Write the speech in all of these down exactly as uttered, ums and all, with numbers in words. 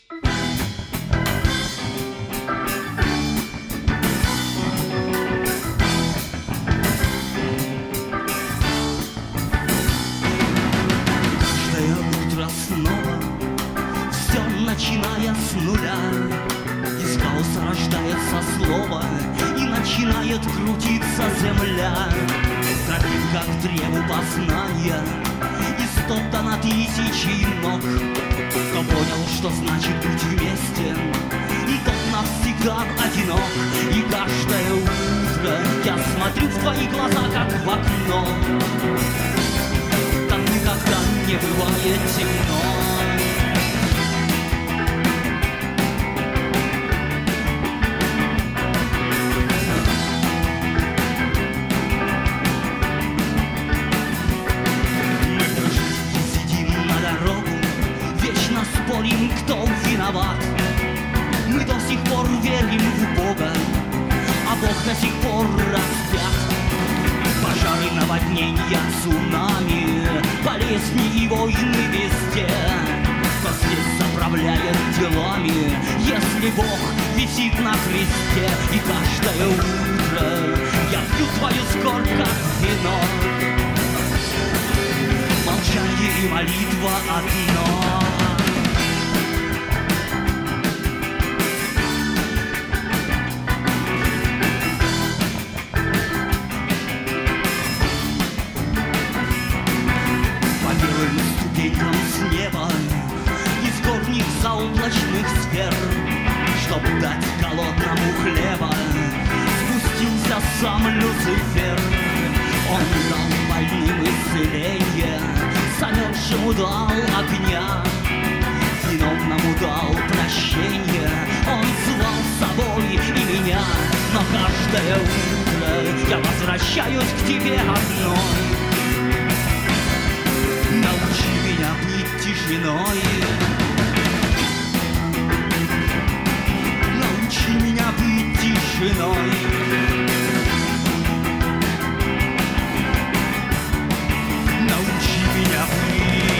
Начиная с нуля, из хаоса рождается слово, и начинает крутиться земля. Тропинка к древу познания, истоптана тысячи ног. Кто понял, что значит быть вместе, и тот навсегда одинок. И каждое утро я смотрю в твои глаза, как в окно. Там никогда не бывает темно. Спорим, кто виноват. Мы до сих пор верим в Бога, а Бог до сих пор распят. Пожары, наводнения, цунами, болезни и войны везде. Кто здесь заправляет делами, если Бог висит на кресте? И каждое утро я пью твою скорбь, как вино. Молчание и молитва одно. С неба, из горних заоблачных сфер, чтоб дать голодному хлеба, спустился сам Люцифер. Он дал больным исцеление, замерзшему дал огня, виновному дал прощение. Он звал с собой и меня, но каждое утро я возвращаюсь к тебе одной. Научи меня быть тишиной, научи меня быть тишиной. Научи меня быть.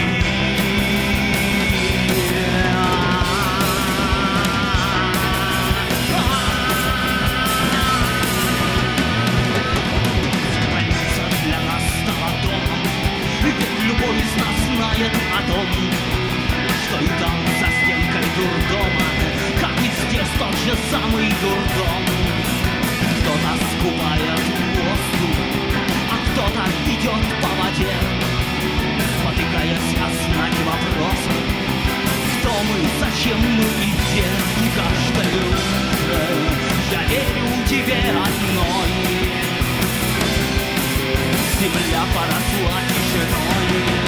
Больница для нас стала домом, ведь любой из нас знает о том, что и там за стенкой дурдома, как и здесь тот же самый дурдом. Кто-то скупает воздух, а кто-то идет по воде, спотыкаясь о знаки вопроса: кто мы, зачем мы и где? И каждое утро я верю тебе одной. Земля поросла тишиной.